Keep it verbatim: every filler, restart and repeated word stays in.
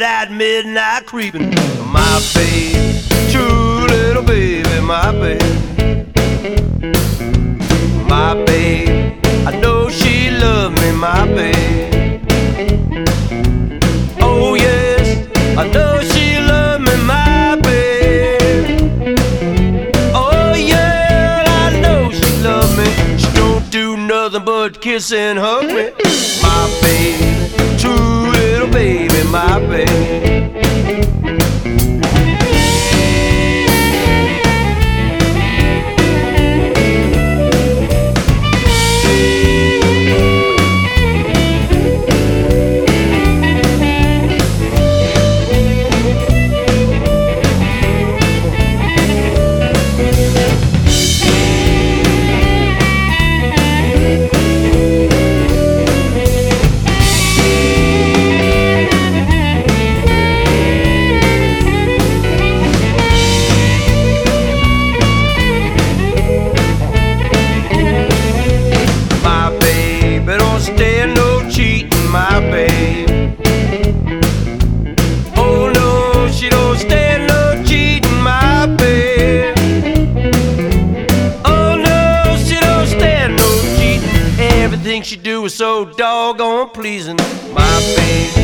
that midnight creeping. My baby, true little baby, my baby. My baby, I know she loved me, my baby. Oh yes, I know she loved me, my baby. Oh yeah, I know she loved me. She don't do nothing but kiss and hug me. My baby, true little baby, my baby. Stand no cheating, my babe. Oh no, she don't stand no cheating, my babe. Oh no, she don't stand no cheating. Everything she do is so doggone pleasing, my babe.